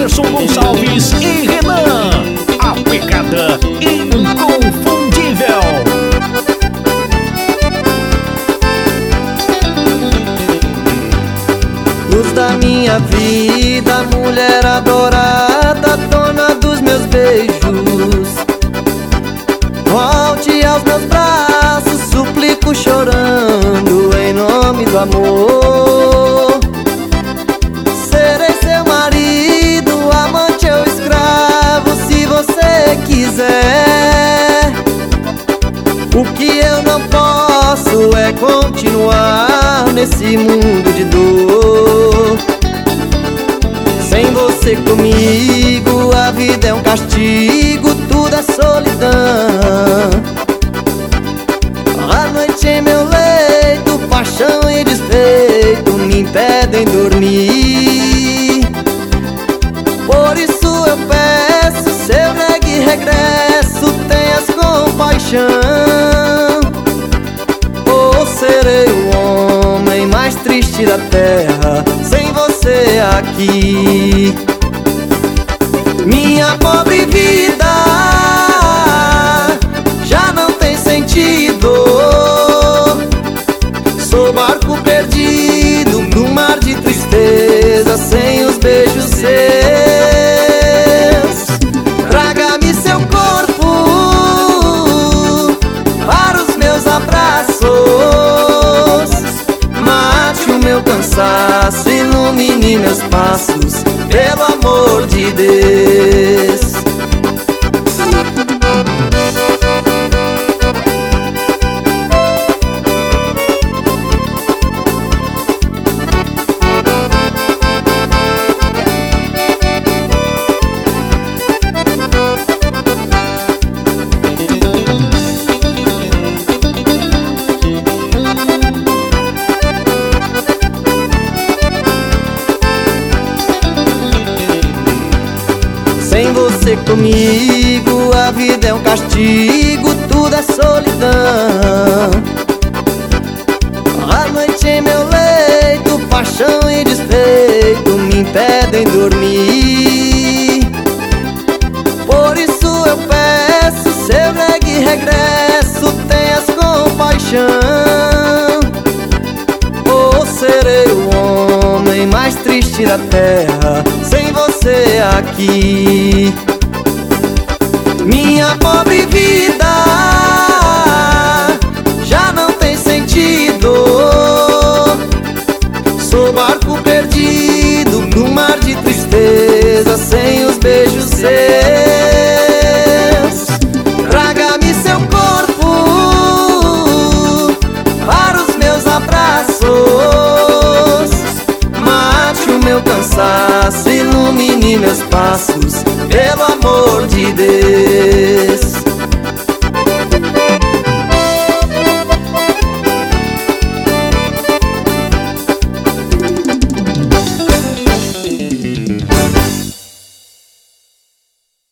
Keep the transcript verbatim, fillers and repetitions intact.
Anderson Gonçalves e Renan, a pegada inconfundível. Luz da minha vida, mulher adorada, dona dos meus beijos, volte aos meus braços, suplico chorando em nome do amor. Serei seu marido, amante ou escravo, se você quiser. O que eu não posso é continuar nesse mundo de dor. Sem você comigo, a vida é um castigo, tudo é solidão. A noite em meu leito, paixão e despeito me impedem dormir. Por isso eu peço, seu negue regresso, tenhas compaixão. Ou serei o homem mais triste da terra sem você aqui. Minha pobre vida já não tem sentido. Sou barco perdido no mar de tristeza, sem os beijos seus. Traga-me seu corpo para os meus abraços, mate o meu cansaço, ilumine meus passos, pelo amor de Deus. Sem você comigo, a vida é um castigo, tudo é solidão. A noite em meu leito, paixão e despeito me impedem dormir. Por isso eu peço, seu negue regresso, tenhas compaixão. Ou serei o homem mais triste da terra sem você aqui. Minha pobre vida já não tem sentido. Sou barco perdido no mar de tristeza, sem os beijos seus. Traga-me seu corpo para os meus abraços, mate o meu cansaço, ilumine meus passos, pelo amor de Deus.